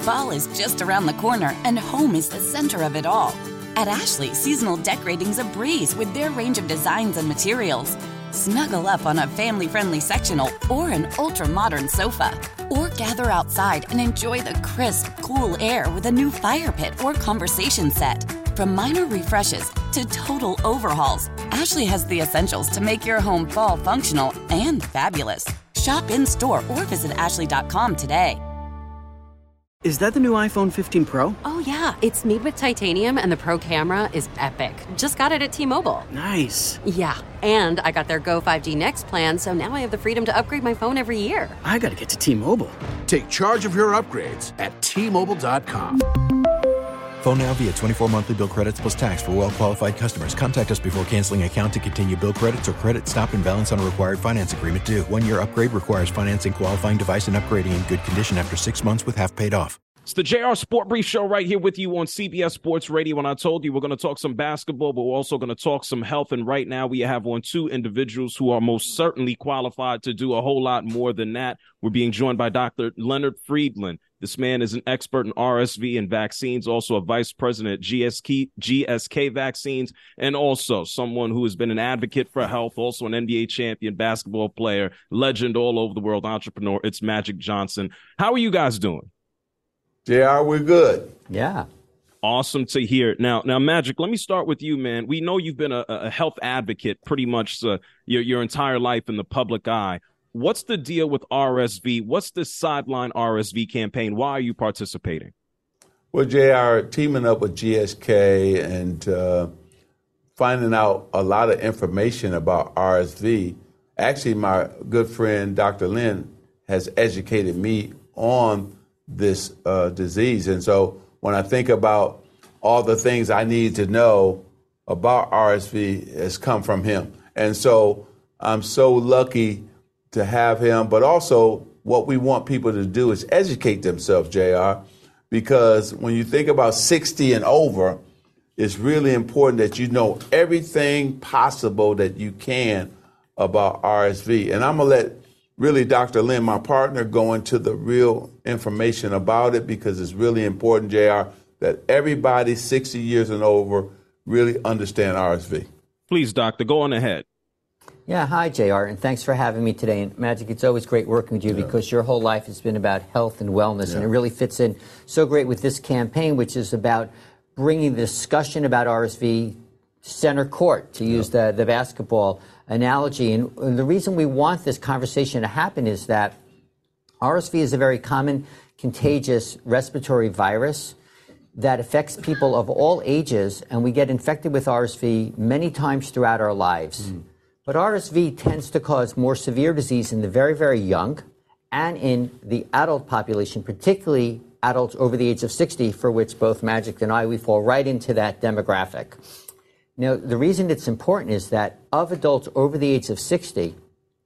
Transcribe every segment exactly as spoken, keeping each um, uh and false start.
Fall is just around the corner, and home is the center of it all. At Ashley, seasonal decorating's a breeze with their range of designs and materials. Snuggle up on a family-friendly sectional or an ultra-modern sofa. Or gather outside and enjoy the crisp, cool air with a new fire pit or conversation set. From minor refreshes to total overhauls, Ashley has the essentials to make your home fall functional and fabulous. Shop in-store or visit ashley dot com today. Is that the new iPhone fifteen Pro? Oh, yeah. It's made with titanium, and the Pro camera is epic. Just got it at T-Mobile. Nice. Yeah, and I got their Go five G Next plan, so now I have the freedom to upgrade my phone every year. I gotta get to T-Mobile. Take charge of your upgrades at T Mobile dot com. Phone now via twenty-four monthly bill credits plus tax for well-qualified customers. Contact us before canceling account to continue bill credits or credit stop and balance on a required finance agreement due. One-year upgrade requires financing qualifying device and upgrading in good condition after six months with half paid off. It's the J R Sport Brief Show right here with you on C B S Sports Radio. And I told you we're going to talk some basketball, but we're also going to talk some health. And right now we have on two individuals who are most certainly qualified to do a whole lot more than that. We're being joined by Doctor Leonard Friedland. This man is an expert in R S V and vaccines, also a vice president at G S K, G S K Vaccines, and also someone who has been an advocate for health, also an N B A champion, basketball player, legend all over the world, entrepreneur. It's Magic Johnson. How are you guys doing? J R, we're good. Yeah. Awesome to hear. Now, now, Magic, let me start with you, man. We know you've been a, a health advocate pretty much uh, your, your entire life in the public eye. What's the deal with R S V? What's the Sideline R S V campaign? Why are you participating? Well, J R, teaming up with G S K and uh, finding out a lot of information about R S V. Actually, my good friend, Doctor Lynn, has educated me on this uh, disease. And so when I think about all the things I need to know about R S V, has come from him. And so I'm so lucky to have him. But also what we want people to do is educate themselves, J R, because when you think about sixty and over, it's really important that you know everything possible that you can about R S V. And I'm going to let really Doctor Lynn, my partner, go into the real information about it, because it's really important, J R, that everybody sixty years and over really understand R S V. Please, Doctor, go on ahead. Yeah, hi, J R, and thanks for having me today. And Magic, it's always great working with you, yeah, because your whole life has been about health and wellness, yeah, and it really fits in so great with this campaign, which is about bringing the discussion about R S V center court, to use yeah. the, the basketball analogy. And, and the reason we want this conversation to happen is that R S V is a very common contagious respiratory virus that affects people of all ages, and we get infected with R S V many times throughout our lives. Mm. But R S V tends to cause more severe disease in the very, very young and in the adult population, particularly adults over the age of sixty, for which both Magic and I, we fall right into that demographic. Now, the reason it's important is that of adults over the age of sixty,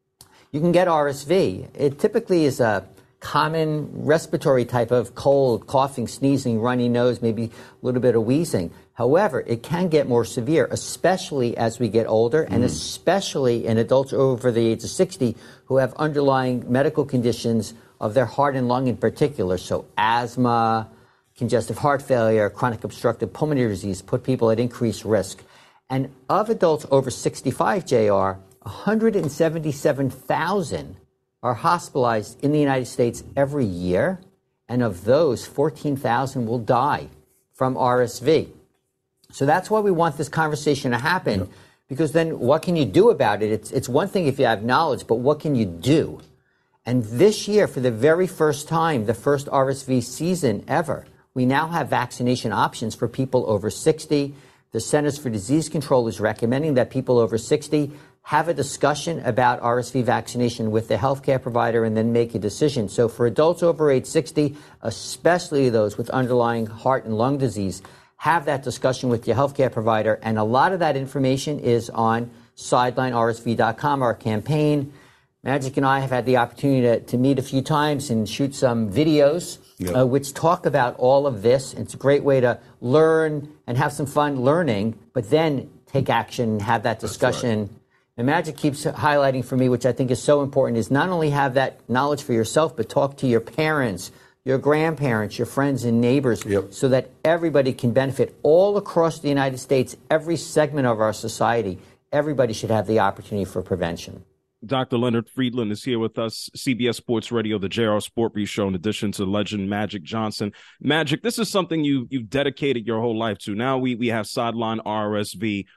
you can get R S V. It typically is a common respiratory type of cold, coughing, sneezing, runny nose, maybe a little bit of wheezing. However, it can get more severe, especially as we get older, mm. and especially in adults over the age of sixty who have underlying medical conditions of their heart and lung in particular. So asthma, congestive heart failure, chronic obstructive pulmonary disease put people at increased risk. And of adults over sixty-five, J R, one hundred seventy-seven thousand are hospitalized in the United States every year, and of those, fourteen thousand will die from R S V. So that's why we want this conversation to happen, yep. because then what can you do about it? It's, it's one thing if you have knowledge, but what can you do? And this year, for the very first time, the first R S V season ever, we now have vaccination options for people over sixty. The Centers for Disease Control is recommending that people over sixty have a discussion about R S V vaccination with the healthcare provider and then make a decision. So for adults over age sixty, especially those with underlying heart and lung disease, have that discussion with your healthcare provider. And a lot of that information is on sideline R S V dot com, our campaign. Magic and I have had the opportunity to, to meet a few times and shoot some videos, yep. uh, which talk about all of this. It's a great way to learn and have some fun learning, but then take action and have that discussion. Right. And Magic keeps highlighting for me, which I think is so important, is not only have that knowledge for yourself, but talk to your parents, your grandparents, your friends and neighbors, yep. so that everybody can benefit all across the United States, every segment of our society. Everybody should have the opportunity for prevention. Doctor Leonard Friedland is here with us, C B S Sports Radio, the J R Sport Brief Show, in addition to legend Magic Johnson. Magic, this is something you, you've dedicated your whole life to. Now we, we have sideline R S V.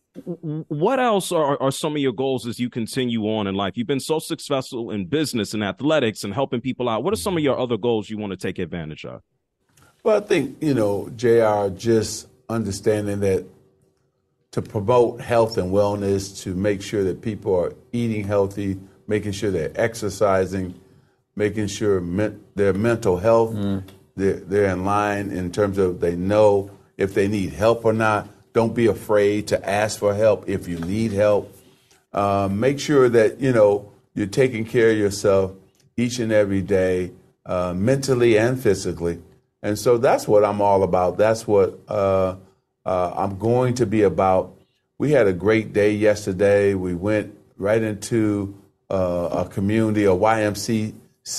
What else are, are some of your goals as you continue on in life? You've been so successful in business and athletics and helping people out. What are some of your other goals you want to take advantage of? Well, I think, you know, J R, just understanding that to promote health and wellness, to make sure that people are eating healthy, making sure they're exercising, making sure men- their mental health, mm. they're, they're in line in terms of they know if they need help or not. Don't be afraid to ask for help if you need help. Uh, make sure that, you know, you're taking care of yourself each and every day, uh, mentally and physically. And so that's what I'm all about. That's what uh, uh, I'm going to be about. We had a great day yesterday. We went right into uh, a community, a Y M C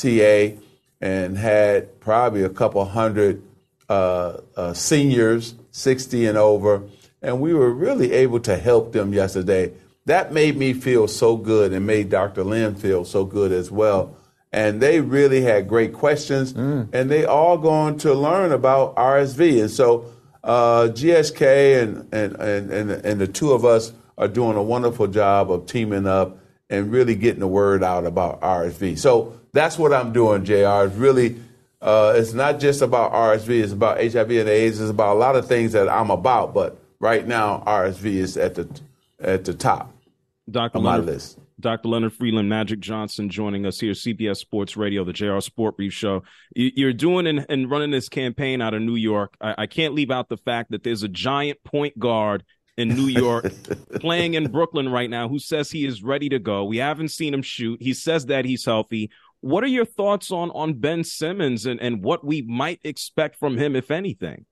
A, and had probably a couple hundred uh, uh, seniors, sixty and over. And we were really able to help them yesterday. That made me feel so good and made Doctor Lynn feel so good as well. And they really had great questions, mm. and they all going to learn about R S V. And so uh, G S K and, and, and, and, and the two of us are doing a wonderful job of teaming up and really getting the word out about R S V. So that's what I'm doing, J R. It's really, uh, it's not just about R S V. It's about H I V and AIDS. It's about a lot of things that I'm about, but right now, R S V is at the at the top Doctor of my Leonard, list. Doctor Leonard Friedland, Magic Johnson joining us here, C B S Sports Radio, the J R Sport Brief Show. You're doing and, and running this campaign out of New York. I, I can't leave out the fact that there's a giant point guard in New York playing in Brooklyn right now who says he is ready to go. We haven't seen him shoot. He says that he's healthy. What are your thoughts on, on Ben Simmons and, and what we might expect from him, if anything?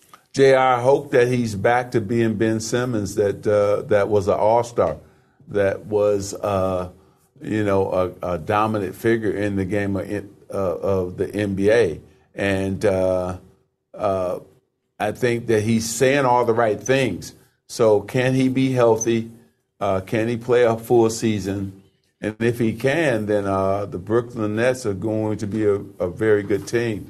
J R, I hope that he's back to being Ben Simmons, that uh, that was an all-star, that was, uh, you know, a, a dominant figure in the game of, uh, of the N B A. And uh, uh, I think that he's saying all the right things. So can he be healthy? Uh, can he play a full season? And if he can, then uh, the Brooklyn Nets are going to be a, a very good team.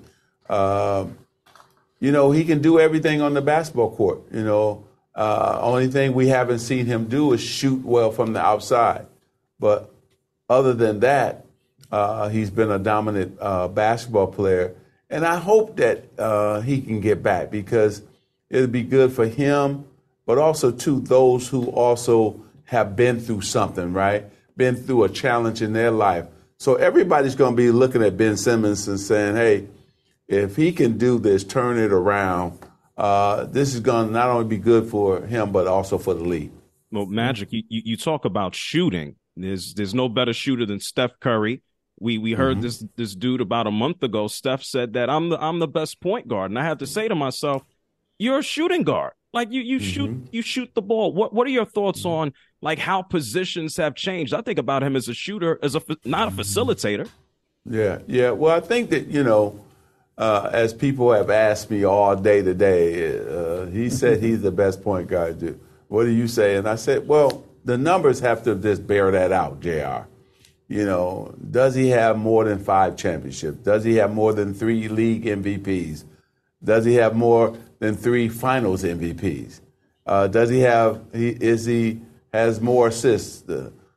Uh, You know, he can do everything on the basketball court. You know, uh, only thing we haven't seen him do is shoot well from the outside. But other than that, uh, he's been a dominant uh, basketball player. And I hope that uh, he can get back, because it'll be good for him, but also to those who also have been through something, right? Been through a challenge in their life. So everybody's going to be looking at Ben Simmons and saying, hey, if he can do this, turn it around, uh, this is going to not only be good for him, but also for the league. Well, Magic, you, you, you talk about shooting. There's there's no better shooter than Steph Curry. We we heard mm-hmm. this this dude about a month ago. Steph said that I'm the I'm the best point guard, and I had to say to myself, you're a shooting guard. Like you you mm-hmm. shoot you shoot the ball. What what are your thoughts mm-hmm. on like how positions have changed? I think about him as a shooter, as a not a facilitator. Yeah, yeah. Well, I think that you know. Uh, as people have asked me all day today, uh, he said he's the best point guard. Dude. What do you say? And I said, well, the numbers have to just bear that out, J R. You know, does he have more than five championships? Does he have more than three league M V Ps? Does he have more than three finals M V Ps? Uh, does he have, he, is he, has more assists?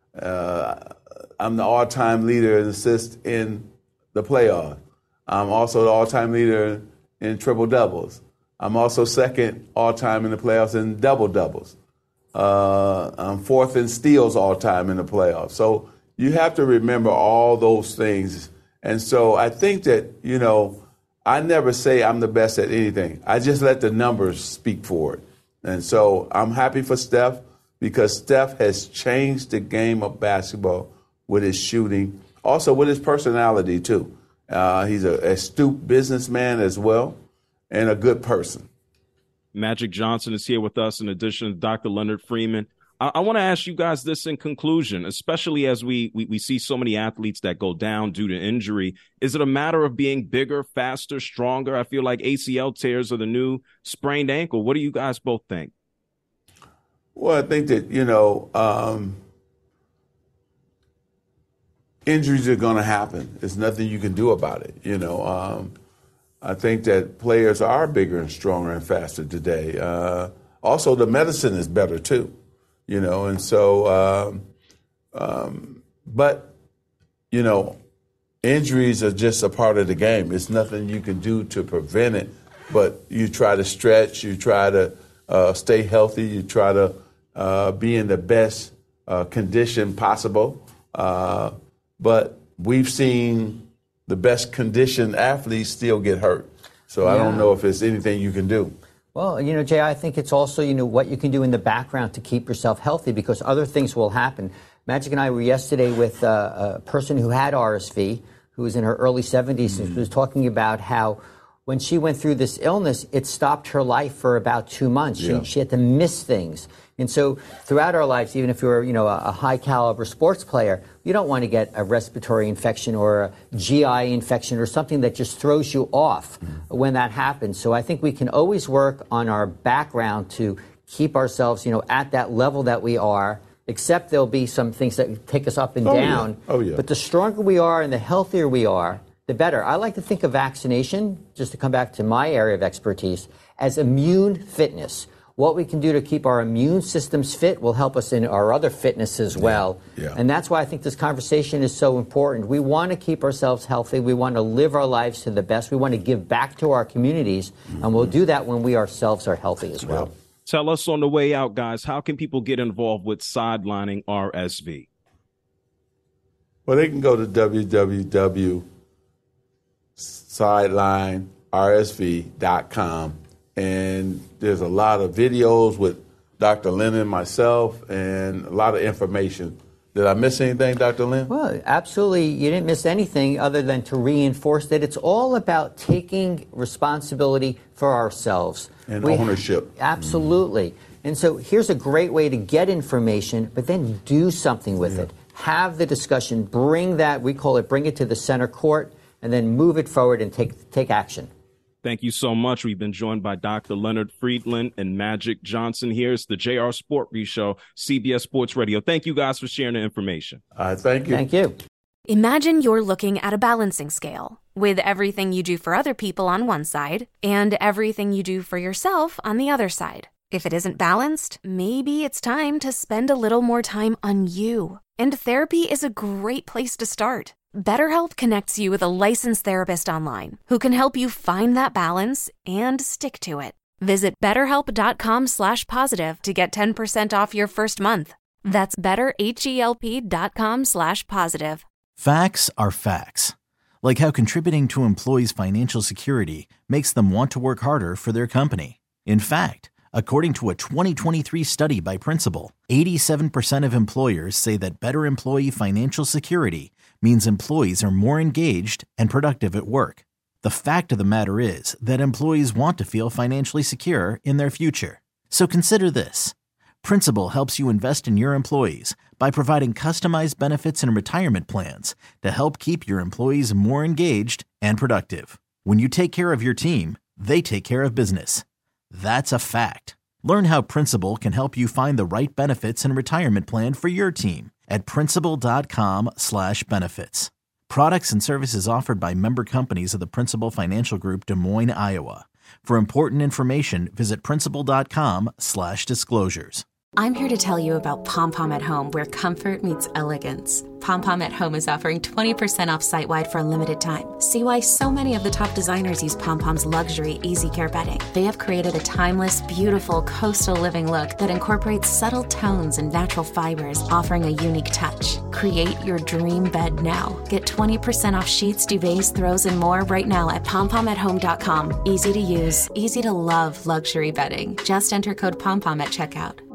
Uh, I'm the all-time leader in assists in the playoffs. I'm also the all-time leader in triple-doubles. I'm also second all-time in the playoffs in double-doubles. Uh, I'm fourth in steals all-time in the playoffs. So you have to remember all those things. And so I think that, you know, I never say I'm the best at anything. I just let the numbers speak for it. And so I'm happy for Steph, because Steph has changed the game of basketball with his shooting, also with his personality, too. Uh, he's an astute businessman as well, and a good person. Magic Johnson is here with us in addition to Doctor Leonard Friedland. I, I want to ask you guys this in conclusion, especially as we, we we see so many athletes that go down due to injury. Is it a matter of being bigger, faster, stronger? I feel like A C L tears are the new sprained ankle. What do you guys both think? Well, I think that, you know, um, injuries are going to happen. There's nothing you can do about it. You know, um, I think that players are bigger and stronger and faster today. Uh, also, the medicine is better, too. You know, and so, um, um, but, you know, injuries are just a part of the game. It's nothing you can do to prevent it, but you try to stretch, you try to uh, stay healthy, you try to uh, be in the best uh, condition possible. Uh, but we've seen the best conditioned athletes still get hurt. So yeah. I don't know if there's anything you can do. Well, you know, Jay, I think it's also, you know, what you can do in the background to keep yourself healthy, because other things will happen. Magic and I were yesterday with uh, a person who had R S V, who was in her early seventies, mm-hmm. and she was talking about how when she went through this illness, it stopped her life for about two months. Yeah. She, she had to miss things. And so throughout our lives, even if you're, you know, a, a high-caliber sports player, you don't want to get a respiratory infection or a G I infection or something that just throws you off mm-hmm. when that happens. So I think we can always work on our background to keep ourselves, you know, at that level that we are, except there'll be some things that take us up and oh, down. Yeah. Oh, yeah. But the stronger we are and the healthier we are, the better. I like to think of vaccination, just to come back to my area of expertise, as immune fitness. What we can do to keep our immune systems fit will help us in our other fitness as well. Yeah, yeah. And that's why I think this conversation is so important. We want to keep ourselves healthy. We want to live our lives to the best. We want to give back to our communities. Mm-hmm. And we'll do that when we ourselves are healthy as well. Yeah. Tell us on the way out, guys, how can people get involved with sidelining R S V? Well, they can go to w w w dot sideline r s v dot com. And there's a lot of videos with Doctor Lynn and myself and a lot of information. Did I miss anything, Doctor Lynn? Well, absolutely. You didn't miss anything other than to reinforce that it's all about taking responsibility for ourselves. And we ownership. Ha- absolutely. Mm-hmm. And so here's a great way to get information, but then do something with yeah. it. Have the discussion. Bring that, we call it, bring it to the center court, and then move it forward and take take action. Thank you so much. We've been joined by Doctor Leonard Friedland and Magic Johnson here. It's the J R Sport Brief Show, C B S Sports Radio. Thank you guys for sharing the information. Uh, thank you. Thank you. Imagine you're looking at a balancing scale with everything you do for other people on one side and everything you do for yourself on the other side. If it isn't balanced, maybe it's time to spend a little more time on you. And therapy is a great place to start. BetterHelp connects you with a licensed therapist online who can help you find that balance and stick to it. Visit betterhelp.com slash positive to get ten percent off your first month. That's betterhelp.com slash positive. Facts are facts. Like how contributing to employees' financial security makes them want to work harder for their company. In fact, according to a twenty twenty-three study by Principal, eighty-seven percent of employers say that better employee financial security means employees are more engaged and productive at work. The fact of the matter is that employees want to feel financially secure in their future. So consider this. Principal helps you invest in your employees by providing customized benefits and retirement plans to help keep your employees more engaged and productive. When you take care of your team, they take care of business. That's a fact. Learn how Principal can help you find the right benefits and retirement plan for your team at principal.com slash benefits. Products and services offered by member companies of the Principal Financial Group, Des Moines, Iowa. For important information, visit principal.com slash disclosures. I'm here to tell you about Pom Pom at Home, where comfort meets elegance. Pom Pom at Home is offering twenty percent off site-wide for a limited time. See why so many of the top designers use Pom Pom's luxury Easy Care bedding. They have created a timeless, beautiful coastal living look that incorporates subtle tones and natural fibers, offering a unique touch. Create your dream bed now. Get twenty percent off sheets, duvets, throws, and more right now at pom pom at home dot com. Easy to use, easy to love luxury bedding. Just enter code POMPOM at checkout.